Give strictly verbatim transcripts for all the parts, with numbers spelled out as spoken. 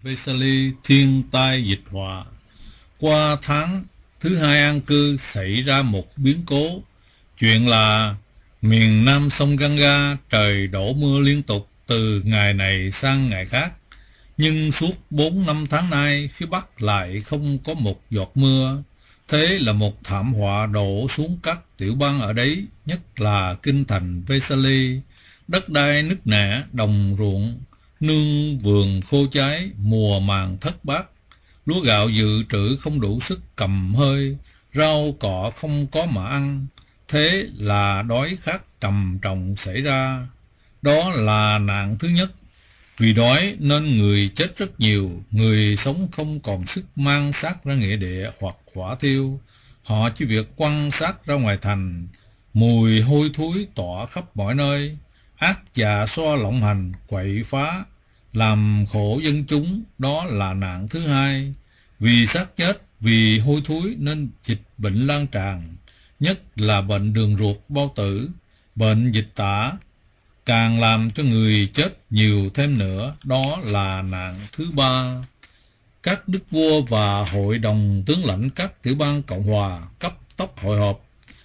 Vesali thiên tai dịch họa. Qua tháng thứ hai an cư xảy ra một biến cố. Chuyện là miền nam sông Ganga trời đổ mưa liên tục từ ngày này sang ngày khác. Nhưng suốt bốn năm tháng nay phía Bắc lại không có một giọt mưa. Thế là một thảm họa đổ xuống các tiểu bang ở đấy, nhất là kinh thành Vesali. Đất đai nứt nẻ, đồng ruộng nương vườn khô cháy, mùa màng thất bát. Lúa gạo dự trữ không đủ sức cầm hơi, rau cỏ không có mà ăn. Thế là đói khát trầm trọng xảy ra. Đó là nạn thứ nhất. Vì đói nên người chết rất nhiều, người sống không còn sức mang xác ra nghĩa địa hoặc hỏa thiêu. Họ chỉ việc quăng xác ra ngoài thành. Mùi hôi thối tỏa khắp mọi nơi. Ác dạ xoa lộng hành, quậy phá, làm khổ dân chúng. Đó là nạn thứ hai. Vì xác chết, vì hôi thối nên dịch bệnh lan tràn, nhất là bệnh đường ruột bao tử, bệnh dịch tả, càng làm cho người chết nhiều thêm nữa. Đó là nạn thứ ba. Các đức vua và hội đồng tướng lãnh các tiểu bang Cộng hòa cấp tốc hội họp,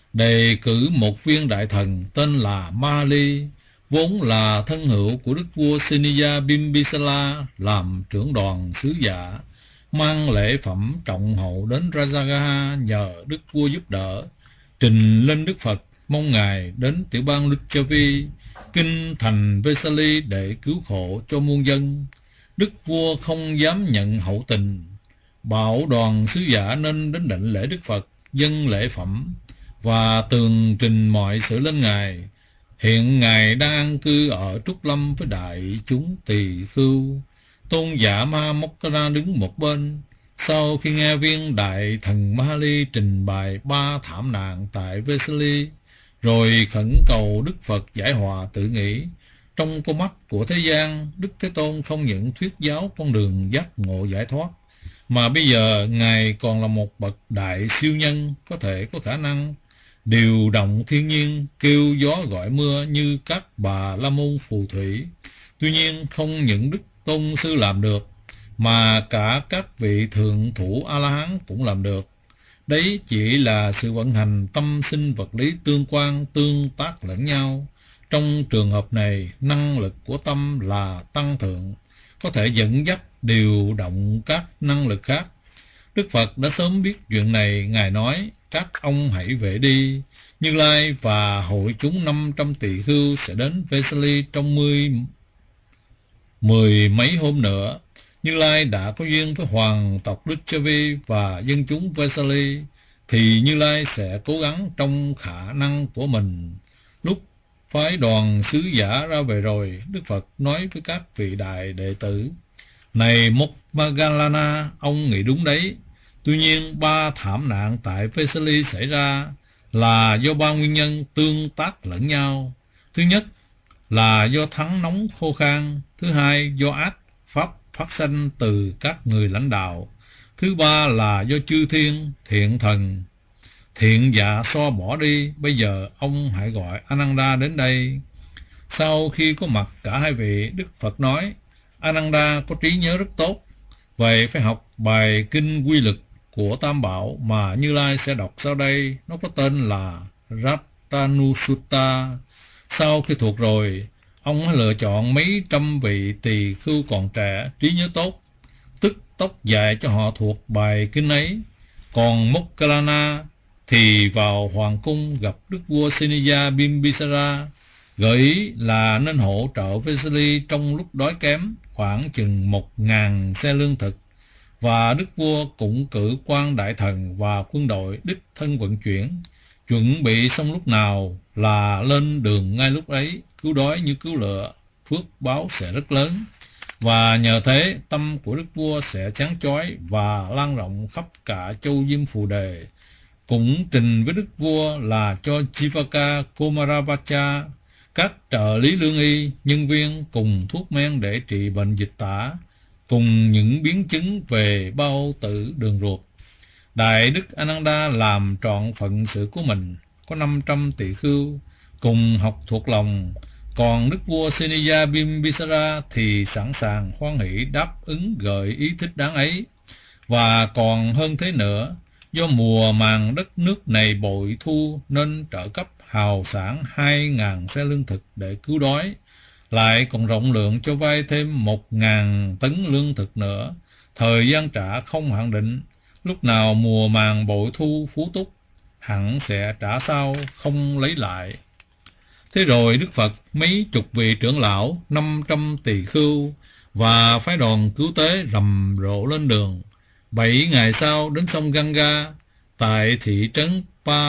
đề cử một viên đại thần tên là Mali, vốn là thân hữu của đức vua Seniya Bimbisala, làm trưởng đoàn sứ giả, mang lễ phẩm trọng hậu đến Rajagaha nhờ đức vua giúp đỡ, trình lên Đức Phật mong ngài đến tiểu bang Licchavi, kinh thành Vesali để cứu khổ cho muôn dân. Đức vua không dám nhận hậu tình, bảo đoàn sứ giả nên đến đảnh lễ Đức Phật, dâng lễ phẩm và tường trình mọi sự lên ngài. Hiện ngài đang an cư ở Trúc Lâm với đại chúng tỳ khưu. Tôn giả Ma Mokkana đứng một bên. Sau khi nghe viên đại thần Mahali trình bày ba thảm nạn tại Vesali, rồi khẩn cầu Đức Phật giải hòa, tự nghĩ trong con mắt của thế gian, Đức Thế Tôn không những thuyết giáo con đường giác ngộ giải thoát, mà bây giờ ngài còn là một bậc đại siêu nhân, có thể có khả năng điều động thiên nhiên, kêu gió gọi mưa như các bà la môn phù thủy. Tuy nhiên không những Đức Tôn sư làm được, mà cả các vị thượng thủ A-la-hán cũng làm được. Đấy chỉ là sự vận hành tâm sinh vật lý tương quan, tương tác lẫn nhau. Trong trường hợp này, năng lực của tâm là tăng thượng, có thể dẫn dắt điều động các năng lực khác. Đức Phật đã sớm biết chuyện này. Ngài nói: các ông hãy về đi. Như Lai và hội chúng năm trăm tỳ khưu sẽ đến Vesali trong mười, mười mấy hôm nữa. Như Lai đã có duyên với hoàng tộc Licchavi và dân chúng Vesali, thì Như Lai sẽ cố gắng trong khả năng của mình. Lúc phái đoàn sứ giả ra về rồi, Đức Phật nói với các vị đại đệ tử: này Moggallana, ông nghĩ đúng đấy. Tuy nhiên ba thảm nạn tại Vesali xảy ra là do ba nguyên nhân tương tác lẫn nhau. Thứ nhất là do thắng nóng khô khan. Thứ hai do ác pháp phát sanh từ các người lãnh đạo. Thứ ba là do chư thiên, thiện thần, thiện dạ so bỏ đi. Bây giờ ông hãy gọi Ananda đến đây. Sau khi có mặt cả hai vị, Đức Phật nói: Ananda có trí nhớ rất tốt, vậy phải học bài kinh quy lực của Tam Bảo mà Như Lai sẽ đọc sau đây. Nó có tên là Ratanusutta. Sau khi thuộc rồi, ông hãy lựa chọn mấy trăm vị tỳ khưu còn trẻ, trí nhớ tốt, tức tốc dạy cho họ thuộc bài kinh ấy. Còn Moggallana thì vào hoàng cung gặp Đức vua Seniya Bimbisara, gợi ý là nên hỗ trợ Vesali trong lúc đói kém, khoảng chừng một ngàn xe lương thực, và Đức vua cũng cử quan đại thần và quân đội đích thân vận chuyển, chuẩn bị xong lúc nào là lên đường ngay lúc ấy, cứu đói như cứu lửa, phước báo sẽ rất lớn. Và nhờ thế, tâm của Đức vua sẽ sáng chói và lan rộng khắp cả châu Diêm Phù Đề. Cũng trình với Đức vua là cho Jivaka Komaravacha, các trợ lý lương y, nhân viên cùng thuốc men để trị bệnh dịch tả, cùng những biến chứng về bao tử, đường ruột. Đại Đức Ananda làm trọn phận sự của mình. Có năm trăm tỳ khưu cùng học thuộc lòng, Còn đức vua Seniya Bimbisara thì sẵn sàng hoan hỷ đáp ứng gợi ý thích đáng ấy. Và còn hơn thế nữa, do mùa màng đất nước này bội thu nên trợ cấp hào sản hai ngàn xe lương thực để cứu đói, lại còn rộng lượng cho vay thêm một ngàn tấn lương thực nữa. Thời gian trả không hạn định, lúc nào mùa màng bội thu phú túc, hẳn sẽ trả sau không lấy lại. Thế rồi Đức Phật, mấy chục vị trưởng lão, năm trăm tỳ khưu và phái đoàn cứu tế rầm rộ lên đường. Bảy ngày sau đến sông Ganga, tại thị trấn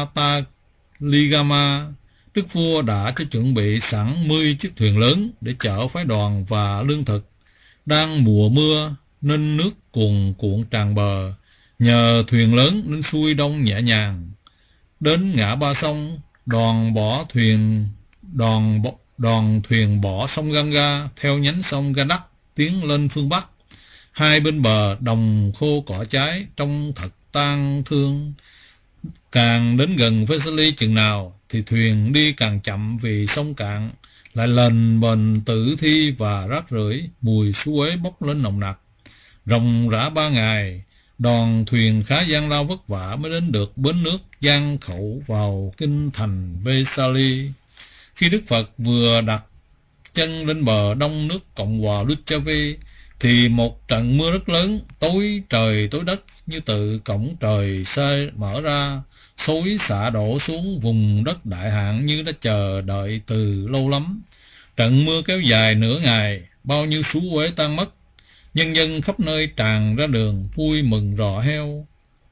Pataligama, Đức vua đã cho chuẩn bị sẵn mười chiếc thuyền lớn để chở phái đoàn và lương thực. Đang mùa mưa nên nước cuồn cuộn tràn bờ, nhờ thuyền lớn nên xuôi đông nhẹ nhàng. Đến ngã ba sông, đoàn bỏ thuyền đoàn đoàn thuyền bỏ sông Ganga theo nhánh sông Gandak tiến lên phương Bắc. Hai bên bờ đồng khô cỏ trái trông thật tang thương. Càng đến gần Vesali chừng nào thì thuyền đi càng chậm vì sông cạn, lại lềnh bềnh tử thi và rác rưởi, mùi suối bốc lên nồng nặc. Ròng rã ba ngày, đoàn thuyền khá gian lao vất vả mới đến được bến nước Giang Khẩu vào kinh thành Vesali. Khi Đức Phật vừa đặt chân lên bờ đông nước Cộng hòa Luchavi thì một trận mưa rất lớn, tối trời tối đất, như từ cổng trời xe mở ra, xối xả đổ xuống vùng đất đại hạn như đã chờ đợi từ lâu lắm. Trận mưa kéo dài nửa ngày, bao nhiêu sú uế tan mất, nhân dân khắp nơi tràn ra đường vui mừng rò heo,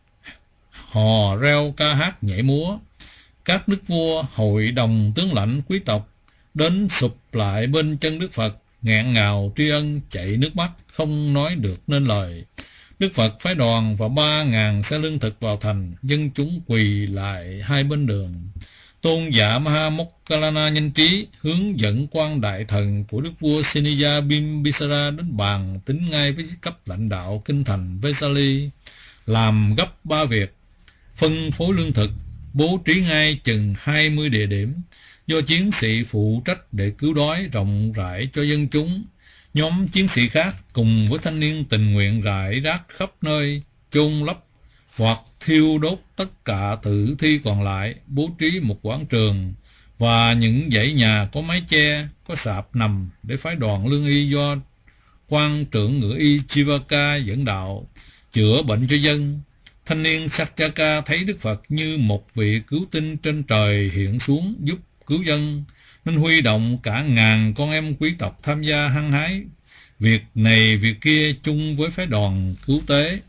hò reo ca hát nhảy múa. Các đức vua, hội đồng tướng lãnh, quý tộc đến sụp lại bên chân Đức Phật, nghẹn ngào tri ân, chảy nước mắt không nói được nên lời. Đức Phật phái đoàn và ba ngàn xe lương thực vào thành, dân chúng quỳ lại hai bên đường. Tôn giả Mahamokkalana nhanh trí hướng dẫn quan đại thần của đức vua Seniya Bimbisara đến bàn tính ngay với cấp lãnh đạo kinh thành Vesali, làm gấp ba việc: phân phối lương thực, bố trí ngay chừng hai mươi địa điểm do chiến sĩ phụ trách để cứu đói rộng rãi cho dân chúng. Nhóm chiến sĩ khác cùng với thanh niên tình nguyện rải rác khắp nơi, chôn lấp hoặc thiêu đốt tất cả tử thi còn lại, bố trí một quảng trường và những dãy nhà có mái che, có sạp nằm để phái đoàn lương y do quan trưởng ngự y Chivaka dẫn đạo chữa bệnh cho dân. Thanh niên Satyaka thấy Đức Phật như một vị cứu tinh trên trời hiện xuống giúp cứu dân, nên huy động cả ngàn con em quý tộc tham gia hăng hái việc này việc kia chung với phái đoàn cứu tế.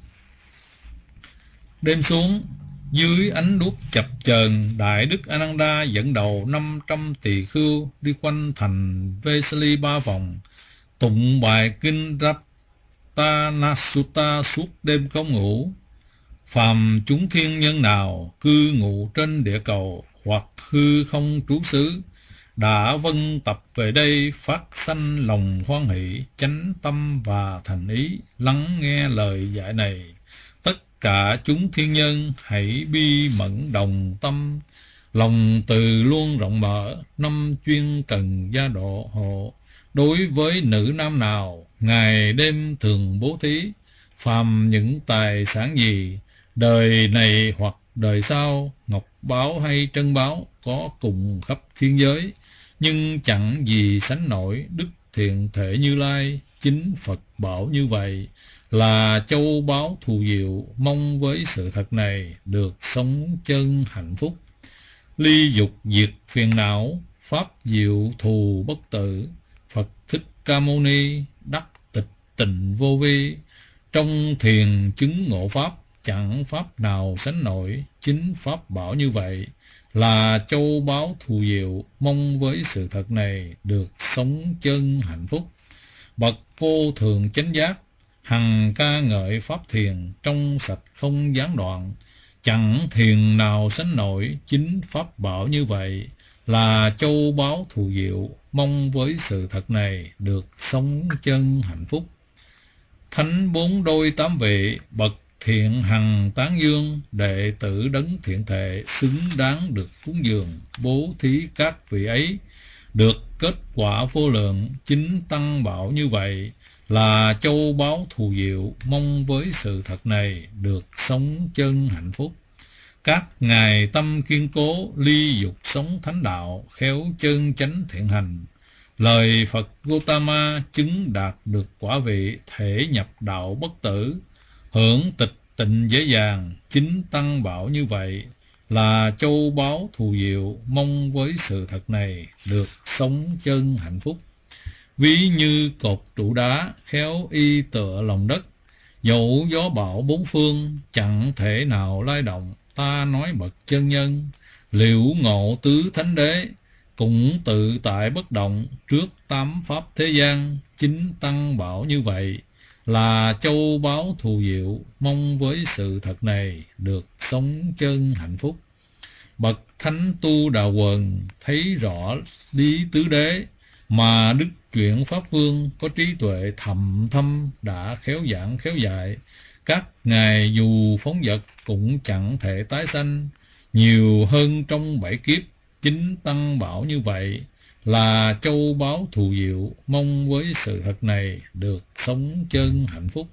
Đêm xuống, dưới ánh đuốc chập chờn, Đại Đức Ananda dẫn đầu năm trăm tỳ khưu đi quanh thành Vesali ba vòng, tụng bài kinh Ratanasutta suốt đêm không ngủ. Phàm chúng thiên nhân nào cư ngụ trên địa cầu hoặc hư không trú xứ đã vân tập về đây, phát sanh lòng hoan hỷ, chánh tâm và thành ý, lắng nghe lời dạy này. Tất cả chúng thiên nhân hãy bi mẫn đồng tâm, lòng từ luôn rộng mở, năm chuyên cần gia độ hộ. Đối với nữ nam nào, ngày đêm thường bố thí, phàm những tài sản gì, đời này hoặc đời sau, ngọc báo hay trân báo có cùng khắp thiên giới, nhưng chẳng gì sánh nổi đức thiện thể Như Lai. Chính Phật bảo như vậy là châu báu thù diệu, mong với sự thật này được sống chân hạnh phúc. Ly dục diệt phiền não, pháp diệu thù bất tử, Phật Thích Ca Mâu Ni đắc tịch tịnh vô vi, trong thiền chứng ngộ pháp, chẳng pháp nào sánh nổi. Chính pháp bảo như vậy là châu báu thù diệu, mong với sự thật này được sống chân hạnh phúc. Bậc vô thường chánh giác, hằng ca ngợi pháp thiền, trong sạch không gián đoạn, chẳng thiền nào sánh nổi. Chính pháp bảo như vậy là châu báu thù diệu, mong với sự thật này được sống chân hạnh phúc. Thánh bốn đôi tám vị, bậc thiện hằng tán dương, đệ tử đấng thiện thệ xứng đáng được cúng dường, bố thí các vị ấy được kết quả vô lượng. Chính Tăng bảo như vậy là châu báu thù diệu, mong với sự thật này được sống chân hạnh phúc. Các ngài tâm kiên cố, ly dục sống thánh đạo, khéo chân chánh thiện hành. Lời Phật Gotama chứng đạt được quả vị, thể nhập đạo bất tử, hưởng tịch tịnh dễ dàng. Chính Tăng bảo như vậy là châu báu thù diệu, mong với sự thật này được sống chân hạnh phúc. Ví như cột trụ đá, khéo y tựa lòng đất, dẫu gió bão bốn phương, chẳng thể nào lay động. Ta nói bậc chân nhân, liễu ngộ tứ thánh đế, cũng tự tại bất động trước tám pháp thế gian. Chính Tăng bảo như vậy là châu báu thù diệu, mong với sự thật này được sống chân hạnh phúc. Bậc thánh tu đạo quần thấy rõ lý tứ đế, mà đức chuyển pháp vương có trí tuệ thầm thâm, đã khéo giảng khéo dạy. Các ngài dù phóng vật cũng chẳng thể tái sanh, nhiều hơn trong bảy kiếp. Chính Tăng bảo như vậy là châu báu thù diệu, mong với sự thật này được sống chân hạnh phúc.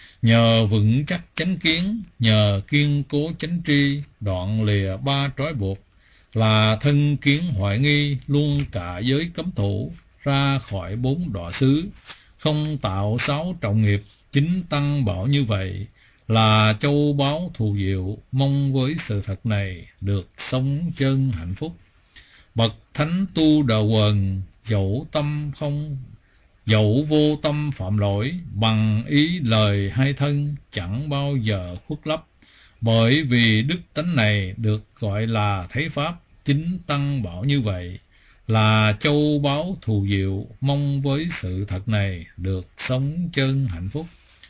Nhờ vững chắc chánh kiến, nhờ kiên cố chánh tri, đoạn lìa ba trói buộc, là thân kiến hoại nghi, luôn cả giới cấm thủ, ra khỏi bốn đọa xứ, không tạo sáu trọng nghiệp. Chính Tăng bảo như vậy là châu báu thù diệu, mong với sự thật này được sống chân hạnh phúc. Bậc thánh tu đạo quần dẫu tâm không dẫu vô tâm phạm lỗi, bằng ý lời hay thân chẳng bao giờ khuất lấp, bởi vì đức tánh này được gọi là thấy pháp. Chính Tăng bảo như vậy là châu báu thù diệu, mong với sự thật này được sống chân hạnh phúc.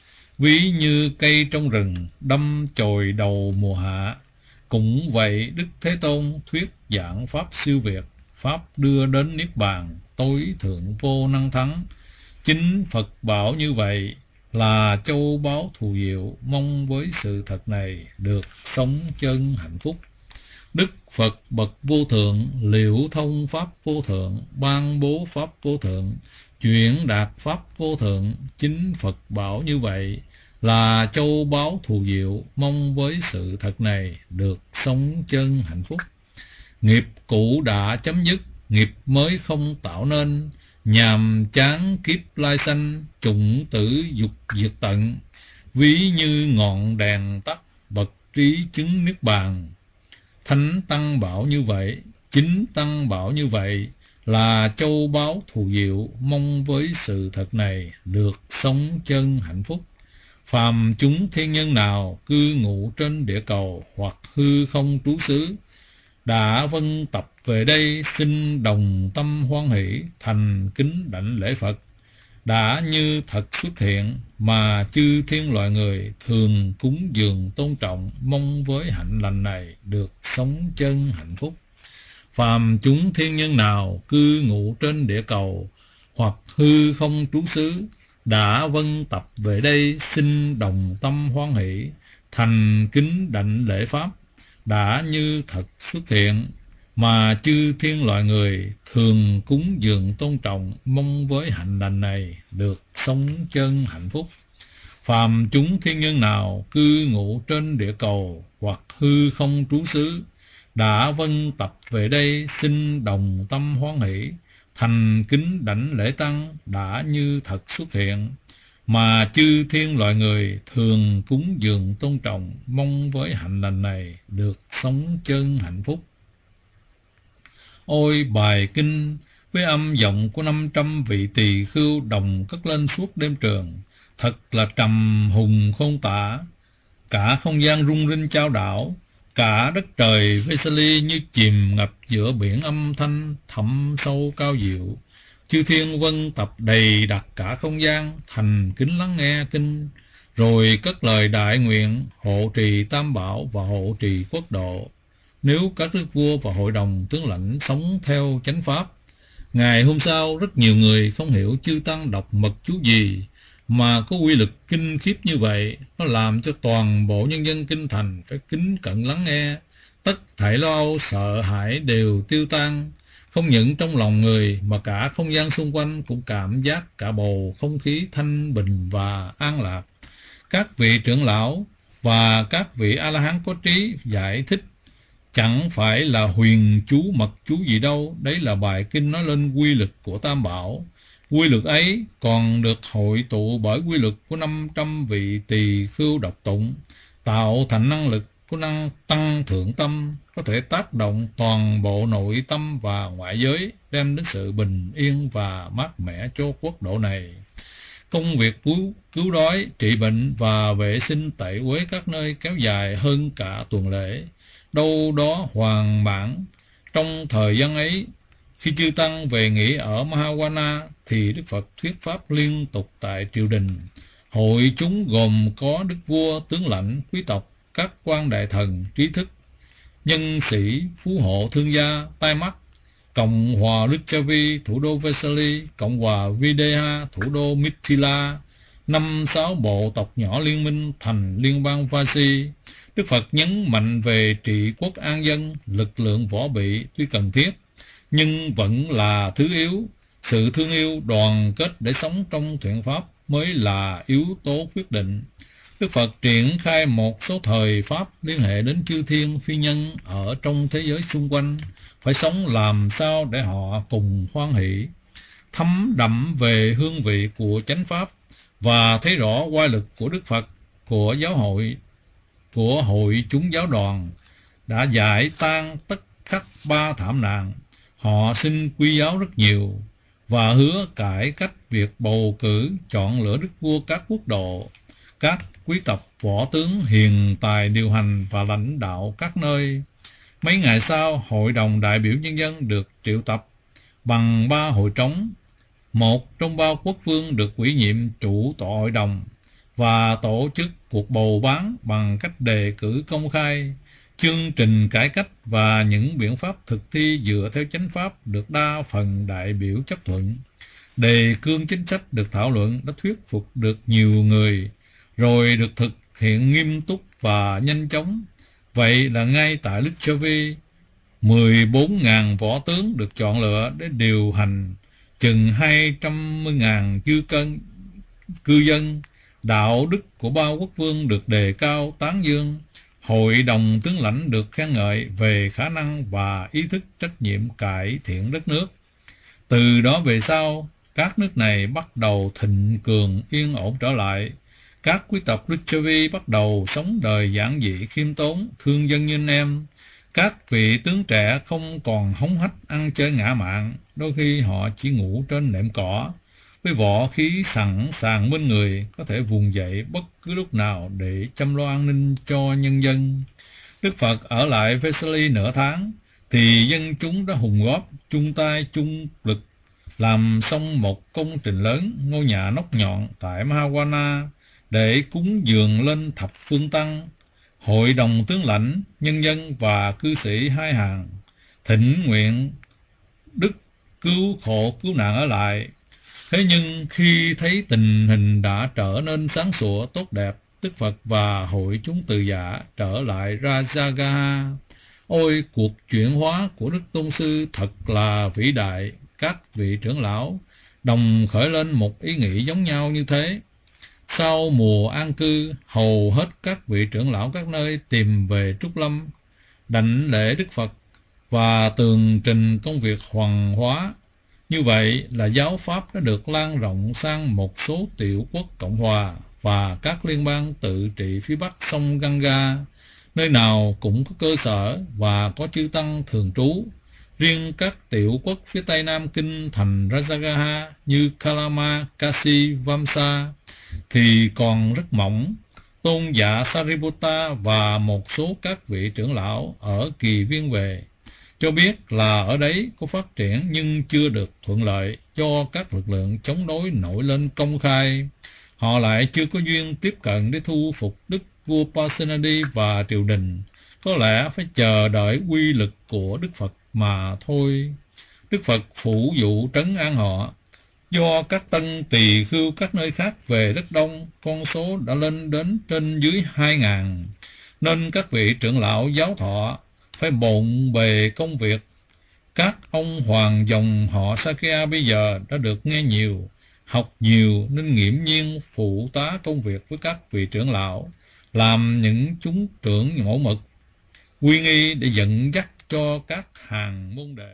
Ví như cây trong rừng đâm chồi đầu mùa hạ, cũng vậy Đức Thế Tôn thuyết giảng pháp siêu việt, pháp đưa đến niết bàn tối thượng vô năng thắng. Chính Phật bảo như vậy là châu báu thù diệu, mong với sự thật này được sống chân hạnh phúc. Đức Phật bậc vô thượng, liễu thông pháp vô thượng, ban bố pháp vô thượng, chuyển đạt pháp vô thượng. Chính Phật bảo như vậy là châu báu thù diệu, mong với sự thật này được sống chân hạnh phúc. Nghiệp cũ đã chấm dứt, nghiệp mới không tạo nên, nhàm chán kiếp lai sanh, chủng tử dục diệt tận. Ví như ngọn đèn tắt, bậc trí chứng niết bàn. Thánh Tăng bảo như vậy, chính Tăng bảo như vậy là châu báu thù diệu, mong với sự thật này được sống chân hạnh phúc. Phàm chúng thiên nhân nào cư ngụ trên địa cầu hoặc hư không trú xứ, đã vân tập về đây xin đồng tâm hoan hỷ, thành kính đảnh lễ Phật, đã như thật xuất hiện, mà chư thiên loài người thường cúng dường tôn trọng, mong với hạnh lành này được sống chân hạnh phúc. Phàm chúng thiên nhân nào cư ngụ trên địa cầu hoặc hư không trú xứ, đã vân tập về đây xin đồng tâm hoan hỷ, thành kính đảnh lễ Pháp, đã như thật xuất hiện, mà chư thiên loài người thường cúng dường tôn trọng, mong với hạnh lành này được sống chân hạnh phúc. Phàm chúng thiên nhân nào cư ngụ trên địa cầu hoặc hư không trú xứ, đã vân tập về đây xin đồng tâm hoan hỷ, thành kính đảnh lễ Tăng, đã như thật xuất hiện, mà chư thiên loài người thường cúng dường tôn trọng, mong với hạnh lành này được sống chân hạnh phúc. Ôi bài kinh với âm giọng của năm trăm vị tỳ khưu đồng cất lên suốt đêm trường, thật là trầm hùng khôn tả. Cả không gian rung rinh chao đảo, cả đất trời Vesali như chìm ngập giữa biển âm thanh thẳm sâu cao diệu. Chư thiên vân tập đầy đặt cả không gian, thành kính lắng nghe kinh, rồi cất lời đại nguyện hộ trì tam bảo và hộ trì quốc độ. Nếu các đức vua và hội đồng tướng lãnh sống theo chánh pháp, ngày hôm sau rất nhiều người không hiểu chư Tăng đọc mật chú gì mà có uy lực kinh khiếp như vậy. Nó làm cho toàn bộ nhân dân kinh thành phải kính cẩn lắng nghe, tất thảy lo âu sợ hãi đều tiêu tan, Không những trong lòng người mà cả không gian xung quanh cũng cảm giác cả bầu không khí thanh bình và an lạc. Các vị trưởng lão và các vị A-la-hán có trí giải thích chẳng phải là huyền chú mật chú gì đâu, đấy là bài kinh nói lên quy lực của Tam Bảo. Quy lực ấy còn được hội tụ bởi quy lực của năm trăm vị tỳ khưu đọc tụng, tạo thành năng lực của năng tăng thượng tâm, có thể tác động toàn bộ nội tâm và ngoại giới, đem đến sự bình yên và mát mẻ cho quốc độ này. Công việc cứu, cứu đói, trị bệnh và vệ sinh tẩy uế các nơi kéo dài hơn cả tuần lễ, đâu đó hoàn mãn. Trong thời gian ấy, khi chư tăng về nghỉ ở Mahawana thì Đức Phật thuyết pháp liên tục tại triều đình. Hội chúng gồm có đức vua, tướng lãnh, quý tộc, các quan đại thần, trí thức, nhân sĩ, phú hộ, thương gia, tai mắt, Cộng hòa Lichavi, thủ đô Vesali, Cộng hòa Videha, thủ đô Mithila, năm sáu bộ tộc nhỏ liên minh thành liên bang Vasi. Đức Phật nhấn mạnh về trị quốc an dân, lực lượng võ bị tuy cần thiết, nhưng vẫn là thứ yếu. Sự thương yêu, đoàn kết để sống trong thiện pháp mới là yếu tố quyết định. Đức Phật triển khai một số thời pháp liên hệ đến chư thiên phi nhân ở trong thế giới xung quanh, phải sống làm sao để họ cùng hoan hỷ, thấm đậm về hương vị của chánh pháp và thấy rõ oai lực của Đức Phật, của giáo hội, của hội chúng giáo đoàn đã giải tan tất khắc ba thảm nạn. Họ xin quy giáo rất nhiều và hứa cải cách việc bầu cử chọn lựa đức vua các quốc độ, các quý tộc võ tướng hiền tài điều hành và lãnh đạo các nơi. Mấy ngày sau, hội đồng đại biểu nhân dân được triệu tập bằng ba hội trống. Một trong ba quốc vương được ủy nhiệm chủ tọa hội đồng và tổ chức cuộc bầu bán bằng cách đề cử công khai. Chương trình cải cách và những biện pháp thực thi dựa theo chánh pháp được đa phần đại biểu chấp thuận. Đề cương chính sách được thảo luận đã thuyết phục được nhiều người, rồi được thực hiện nghiêm túc và nhanh chóng. Vậy là ngay tại Lichavi, mười bốn nghìn võ tướng được chọn lựa để điều hành chừng hai trăm mươi nghìn cư cân cư dân. Đạo đức của ba quốc vương được đề cao tán dương. Hội đồng tướng lãnh được khen ngợi về khả năng và ý thức trách nhiệm cải thiện đất nước. Từ đó về sau, các nước này bắt đầu thịnh cường yên ổn trở lại. Các quý tộc Lichavi bắt đầu sống đời giản dị khiêm tốn, thương dân như anh em. Các vị tướng trẻ không còn hống hách ăn chơi ngã mạn, đôi khi họ chỉ ngủ trên nệm cỏ, với võ khí sẵn sàng bên người, có thể vùng dậy bất cứ lúc nào để chăm lo an ninh cho nhân dân. Đức Phật ở lại Vesali nửa tháng, thì dân chúng đã hùng góp, chung tay chung lực, làm xong một công trình lớn, ngôi nhà nóc nhọn tại Mahawana, để cúng dường lên thập phương tăng. Hội đồng tướng lãnh, nhân dân và cư sĩ hai hàng thỉnh nguyện đức cứu khổ cứu nạn ở lại. Thế nhưng khi thấy tình hình đã trở nên sáng sủa tốt đẹp, Đức Phật và hội chúng từ giả trở lại Rajagaha. Ôi, cuộc chuyển hóa của Đức Tôn Sư thật là vĩ đại. Các vị trưởng lão đồng khởi lên một ý nghĩ giống nhau như thế. Sau mùa an cư, hầu hết các vị trưởng lão các nơi tìm về Trúc Lâm, đảnh lễ Đức Phật và tường trình công việc hoàn hóa. Như vậy là giáo pháp đã được lan rộng sang một số tiểu quốc Cộng hòa và các liên bang tự trị phía bắc sông Ganga, nơi nào cũng có cơ sở và có chư tăng thường trú. Riêng các tiểu quốc phía tây nam kinh thành Rajagaha như Kalama, Kasi, Vamsa thì còn rất mỏng. Tôn giả Sariputta và một số các vị trưởng lão ở Kỳ Viên về cho biết là ở đấy có phát triển nhưng chưa được thuận lợi do các lực lượng chống đối nổi lên công khai. Họ lại chưa có duyên tiếp cận để thu phục Đức vua Pasenadi và triều đình. Có lẽ phải chờ đợi quy lực của Đức Phật mà thôi. Đức Phật phủ dụ trấn an họ. Do các tân tỳ khưu các nơi khác về rất đông, con số đã lên đến trên dưới hai ngàn, nên các vị trưởng lão giáo thọ phải bộn bề công việc. Các ông hoàng dòng họ Sakya bây giờ đã được nghe nhiều, học nhiều nên nghiễm nhiên phụ tá công việc với các vị trưởng lão, làm những chúng trưởng mẫu mực, quy nghi để dẫn dắt cho các hàng môn đệ.